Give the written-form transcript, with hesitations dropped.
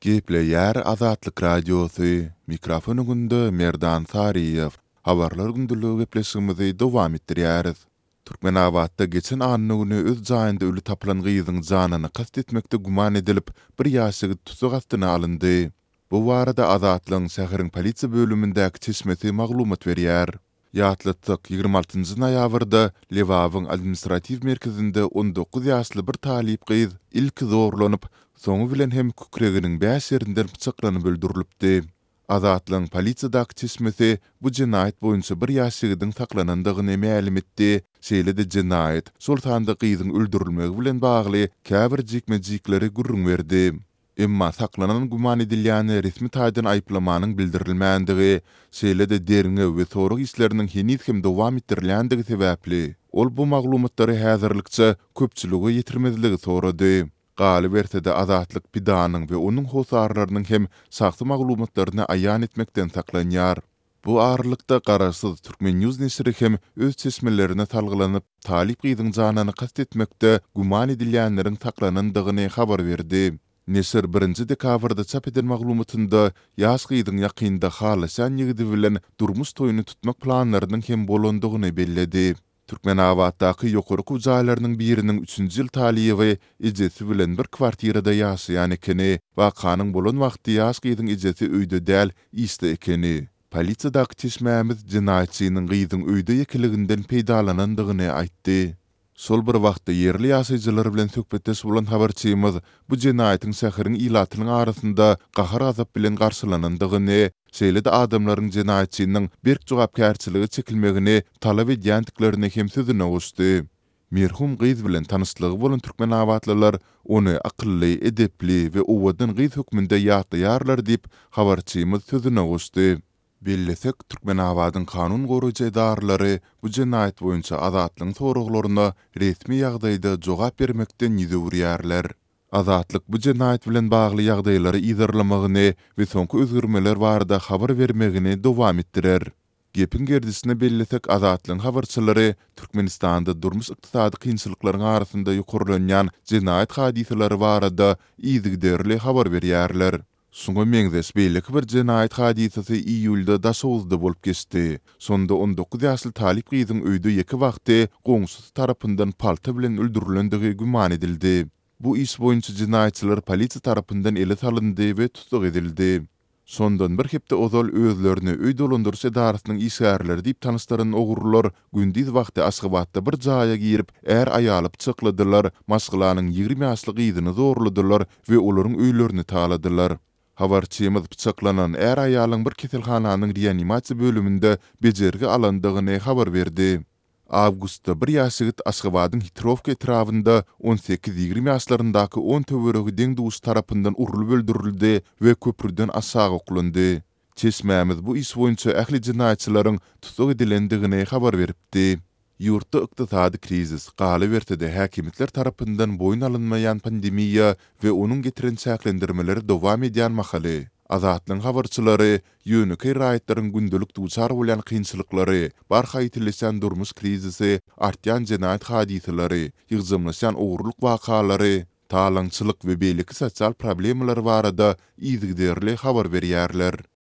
Gepleýär Azatlyk Radiosu, mikrofonunda Merdan Sariýew. Habarlar gündülügi gepleşigimizi dowam etdirýäris. Türkmenawatda geçen anyny öz jaýynda ölü tapylan gyzyň janyny kast etmekde guman edilip bir ýaşygy tutsak astyna alyndy. Bu barada Azatlyň şäheriň polisiýa bölümindäki çeşmesi maglumat berýär. Ýatlatsak 26-njy noýabrda Lewawyň administrativ merkezinde 19 ýaşly bir talip gyz ilki zorlanyp, soňu bilen hem kükreginiň bäş ýerinden pyçaklanyp öldürilipdi. Azatlyň polisiýadaky çeşmesi bu jinayet boýunça bir ýaşlygyň saklanandygyny ma'lum etdi. Şeýle-de jinayet şol sanda gyzyň öldürilmegi bilen bagly käbir jikmejikleri gurrun berdi. Emma saklanan guman edilýän resmi taýdan aýplamanyň bildirilmänligi, şeýle-de derine we sorag işleriniň henüz hem dowam etdirilýändigi sebäpli ol bu maglumatlary häzirlikçe köpçüligi ýetirmezligi sorady. Galy berse-de Azatlyk pidanyň we onuň hosarlarynyň hem saxta maglumatlaryny aýan etmekden saklanýar. Bu aralykda garaşsyz Türkmen News nesri hem öz çeşmelerine talgylanyp, talip gyzyň janyny kast etmekde guman edilýänleriň saklanandygyny habar berdi. Nesir 1-nji dekabrda çap eden maglumatynda ýaş gyzyň ýakynda halasan ýigidi bilen durmuş toýuny tutmak planlarynyň hem bolandygyny belledi. Türkmenawatdaky ýokaryky jaýlarynyň biriniň 3-nji ýyl talyby ejesi bilen bir kwartirada ýaşaýan ekeni, wakanyň bolan wagty ýaş gyzyň ejesi öýde däl, iste ekeni. Polisiýadaky çeşmämiz jinayetçiniň gyzyň öýde ýekiliginden peýdalanandygyny aýtdy. Sol bir wagtda yerli ýaşaýjylar bilen söhbetdeş bolan habarçymyz bu jinayetiň şäheriň ilatynyň arasynda gahar azap bilen garşylanandygyny, şeýle-de adamlaryň jinayetçiniň berk jogapkärçiligi çekilmegini talap edýändiklerini hem sözüne goşdy. Merhum gyz bilen tanışlygy bolan türkmenawatlylar ony akylly, edepli we owadan gyz hökmünde ýatlaýarlar diýip habarçymyz sözüne goşdy. Bellesek Türkmenawatyň kanun goraýjy edarlary bu jinayet boýunça Azatlyň soraglaryna resmi ýagdaýda jogap bermekden ýüze burýarlar. Azatlyk bu jinayet bilen bagly ýagdaýlary izarlamagyny we soňky özgürmeler barada habar bermegini dowam etdirer. Gepin gerdisine bellesek Azatlyň habarçylary Türkmenistanda durmuş ykdysady kynçylyklaryň arasynda ýokurlanýan jinayet hadiseleri barada ýygyderli habar berýärler. Şoňa meňzeş beýleki bir jinayet hadisesi iýulda daşawuzda bolup geçdi. Sonda 19 ýaşly talip gyzyň öýde ýeki wagty goňşusy tarapyndan palta bilen öldürilendigi guman edildi. Bu iş boýunça jinayetçiler polisiýa tarapyndan ele salyndy we tutuk edildi. Sondan bir hepde ozal özlerini öý dolandyryş edarasynyň işgärleri diýip tanışdyran ogurlar gündüz wagty Aşgabatda bir jaýa girip aýalyp çykladylar, maşgylanyň 20 ýaşly gyzyny zorladylar we olaryň öýlerini taladylar. Habarçymyz pyçaklanan aýalyň bir keselhananyň reanimasiýa bölüminde bejergi alandygyny habar berdi. Awgustda bir ýaşygyt Aşgabatyň Hitrovka etrafynda 18-20 ýaşlaryndaky 10 töweregi deň duşy tarapyndan urulyp öldürildi we köprüden aşağı oklandy. Çeşmämiz bu iş boýunça ähli jinayetçilaryň tutuk edilendigini habar beripdi. Ýurtda ykdysady krizis, galy berse-de häkimetler tarapyndan boyun alynmaýan pandemiýa we onuň getiren çäklendirmeleri dowam edýän mahaly. Azatlyň habarçylary ýönükli raýatlaryň gündelik duçar bolan kynçylyklary, barha ýitilen durmuş krizisi, artýan jinayet hadiseleri, ýygzamlaşan ogurluk wakalary, talaňçylyk we beýleki sosial problemler barada ýygyderli habar berýärler.